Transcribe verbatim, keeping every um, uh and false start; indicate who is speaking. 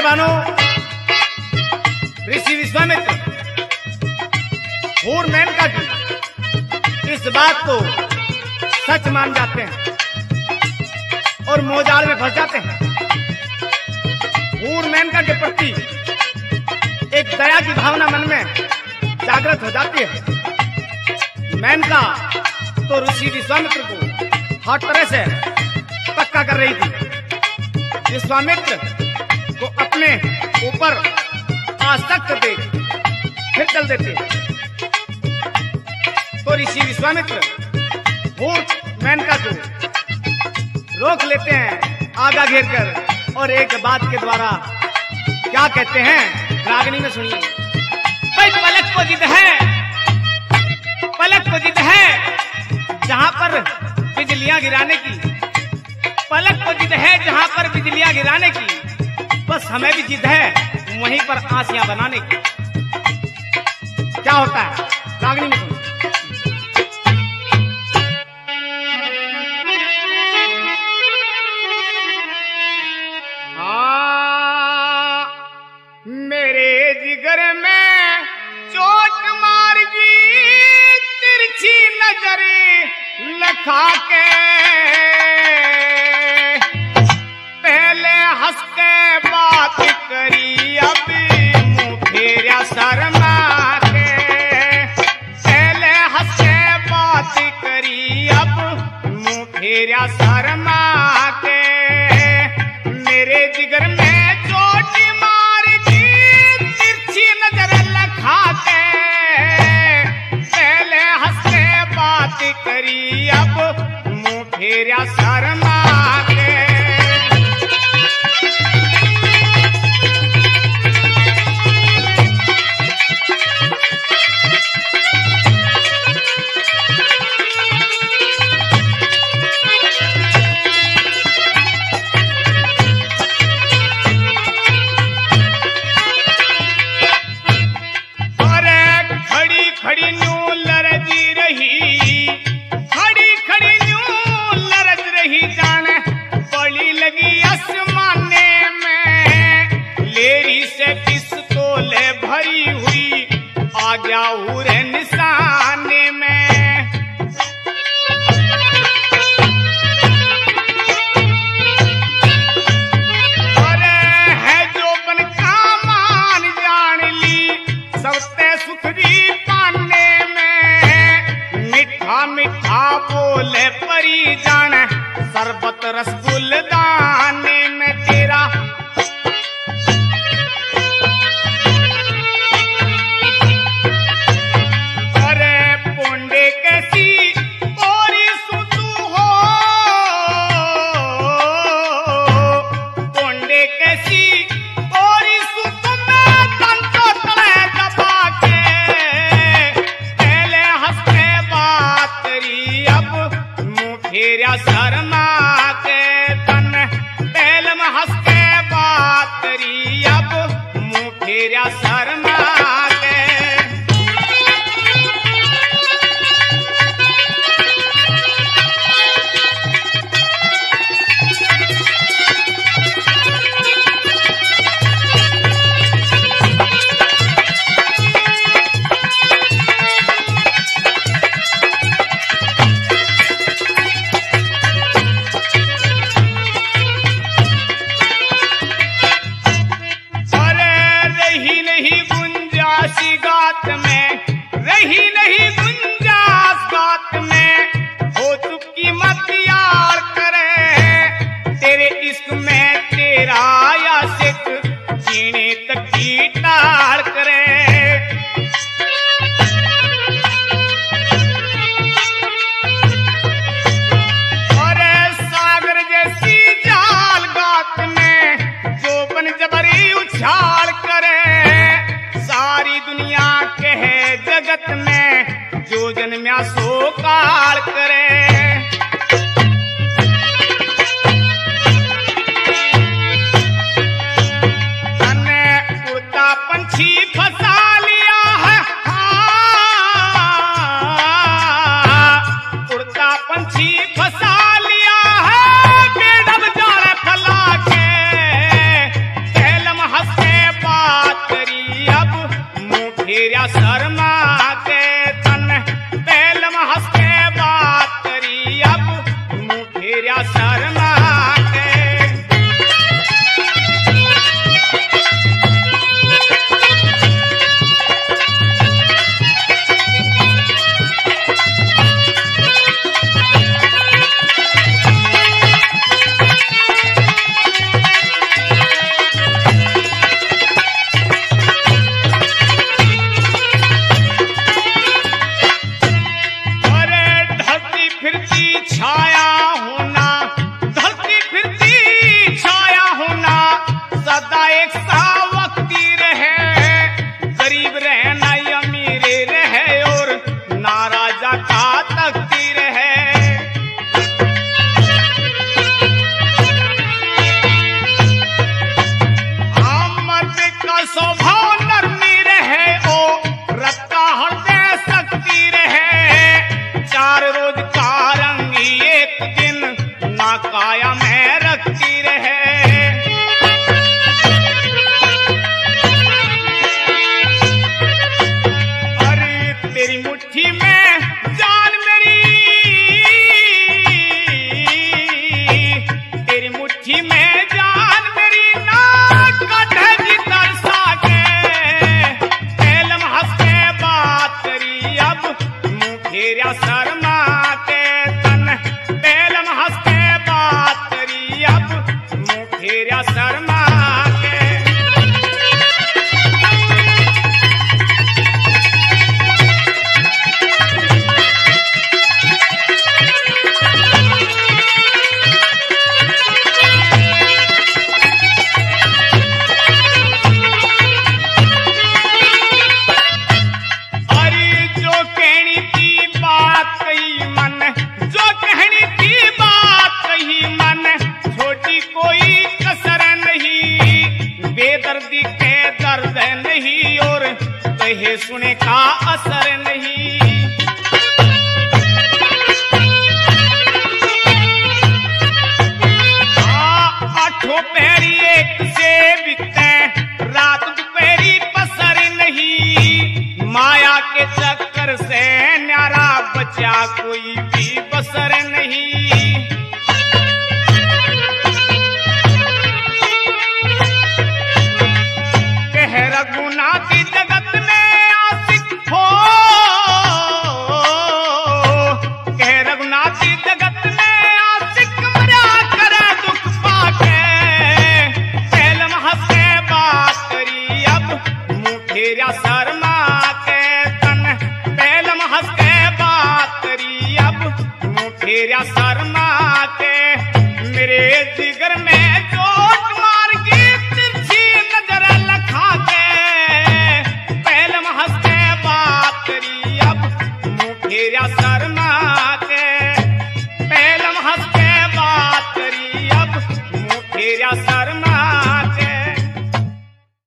Speaker 1: पहलवानों, ऋषि विश्वामित्र हूर मेनका जी इस बात को सच मान जाते हैं और मोहजाल में फंस जाते हैं। हूर मेनका के प्रति एक दया की भावना मन में जागृत हो जाती है। मेनका तो ऋषि विश्वामित्र को हर तरह से पक्का कर रही थी। विश्वामित्र को अपने ऊपर आसक्त देख फिर चल देती है। तो ऋषि विश्वामित्र हूर मेनका को रोक लेते हैं आगा घेर कर और एक बात के द्वारा क्या कहते हैं रागनी में सुनिए। भाई पलक को जिद है, पलक को जिद है जहां पर बिजलियां गिराने की, पलक को जिद है जहां पर बिजलियां गिराने की, बस हमें भी जिद है वहीं पर आंसियां बनाने की। क्या होता है रागनी में सुनिए। जिगर में चोट मार जी तिरछी नजर लखा के, पहले हंस के बात करी अब मुंह फेरा शर्मा के, पहले हंस के बात करी अब मुंह फेरा शर्मा के। मेरे जिगर में करी अब मुंह फेरा शर्मा के। अरे खड़ी खड़ी न्यू लरजी रही, भरी हुई आ गया उरे निशाने में। अरे है जो बन का मान जान ली सबसे सुखरी पाने में, मिठा मिठा बोले परी जान शरबत रसगुल दाने में तेरा। शर्मा के तन पहल में हंस के बात करी अब मुंह फेरा शर्मा के। गात में रही नहीं गुंजास, बात में हो चुकी मत यार करे, तेरे इश्क में तेरा आशिक जीने तक की टार करे। अरे सागर जैसी जाल गात में जो बन जबरी उछाल करे, सारी दुनिया कहे जगत में जो जन्म्या सो काल करे। तने उड़ता पंछी फंसा लिया है, उड़ता पंछी फंसा लिया है, बेडब जाल फैला के। स्वभाव नरमी रहे ओ रत्ता हृदय शक्ति रहे। चार रोज का रंगी एक दिन ना काया में रखती रहे। अरे तेरी मुट्ठी में जान मेरी, तेरी मुट्ठी में जान मेरी ना कटेगी तरसा के। पहलम हंस के बात करी अब मुंह फेरा शर्मा के तन। पहलम हंस के बात करी अब मुंह फेरा शर्मा के। अरे जो कहनी की बात कही मन, जो कहनी की बात कही मन, छोटी कोई कसर नहीं। बेदर्दी के दर्द नहीं और कहे सुने का असर नहीं। आठों पहरी एक से बिकते रात दोपहरी पसर नहीं। माया के चक्कर से न्यारा बचा कोई भी बसर नहीं। कह रघुनाथ जगत में आशिक हो, कह रघुनाथ जगत में आशिक मरा करे दुख पाके। पहलम हंस के बात करी अब मुंह फेरा शर्मा के तन। पहलम हंस के बात करी अब मुंह फेरा शर्मा के। मेरे जिगर में